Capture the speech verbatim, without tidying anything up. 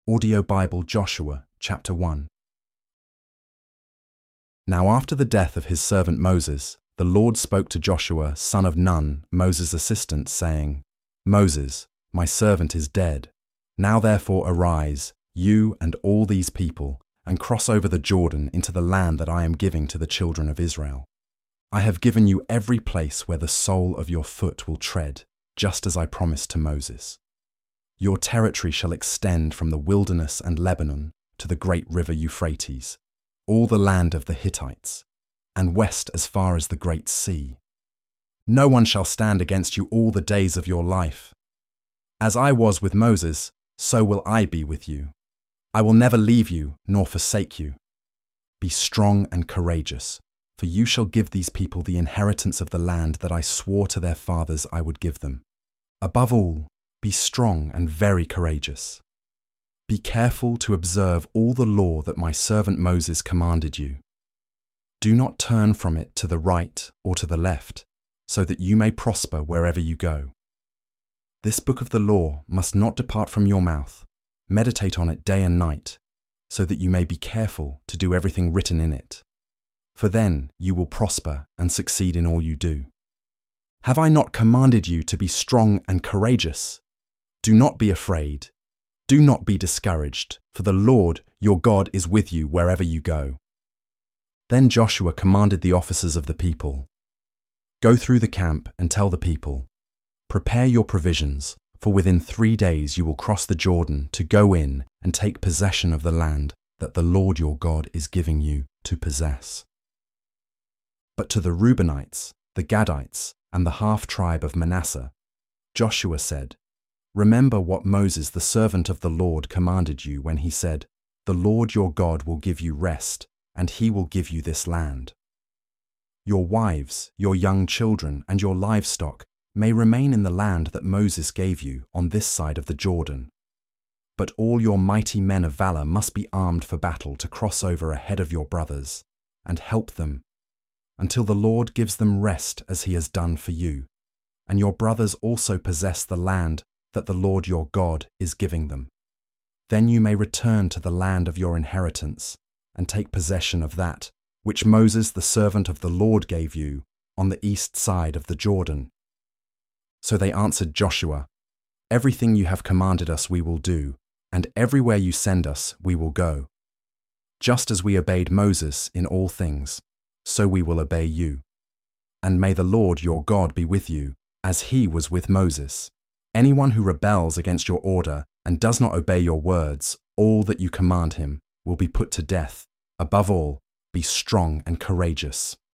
Audio Bible Joshua, chapter one. Now after the death of his servant Moses, the Lord spoke to Joshua, son of Nun, Moses' assistant, saying, Moses, my servant is dead. Now therefore arise, you and all these people, and cross over the Jordan into the land that I am giving to the children of Israel. I have given you every place where the sole of your foot will tread, just as I promised to Moses. Your territory shall extend from the wilderness and Lebanon to the great river Euphrates, all the land of the Hittites, and west as far as the great sea. No one shall stand against you all the days of your life. As I was with Moses, so will I be with you. I will never leave you nor forsake you. Be strong and courageous, for you shall give these people the inheritance of the land that I swore to their fathers I would give them. Above all, be strong and very courageous. Be careful to observe all the law that my servant Moses commanded you. Do not turn from it to the right or to the left, so that you may prosper wherever you go. This book of the law must not depart from your mouth. Meditate on it day and night, so that you may be careful to do everything written in it. For then you will prosper and succeed in all you do. Have I not commanded you to be strong and courageous? Do not be afraid. Do not be discouraged, for the Lord your God is with you wherever you go. Then Joshua commanded the officers of the people, Go through the camp and tell the people, Prepare your provisions, for within three days you will cross the Jordan to go in and take possession of the land that the Lord your God is giving you to possess. But to the Reubenites, the Gadites, and the half-tribe of Manasseh, Joshua said, Remember what Moses, the servant of the Lord, commanded you when he said, The Lord your God will give you rest, and he will give you this land. Your wives, your young children, and your livestock may remain in the land that Moses gave you on this side of the Jordan. But all your mighty men of valor must be armed for battle to cross over ahead of your brothers, and help them, until the Lord gives them rest as he has done for you, and your brothers also possess the land that the Lord your God is giving them. Then you may return to the land of your inheritance and take possession of that which Moses the servant of the Lord gave you on the east side of the Jordan. So they answered Joshua, Everything you have commanded us we will do, and everywhere you send us we will go. Just as we obeyed Moses in all things, so we will obey you. And may the Lord your God be with you, as he was with Moses. Anyone who rebels against your order and does not obey your words, all that you command him, will be put to death. Above all, be strong and courageous.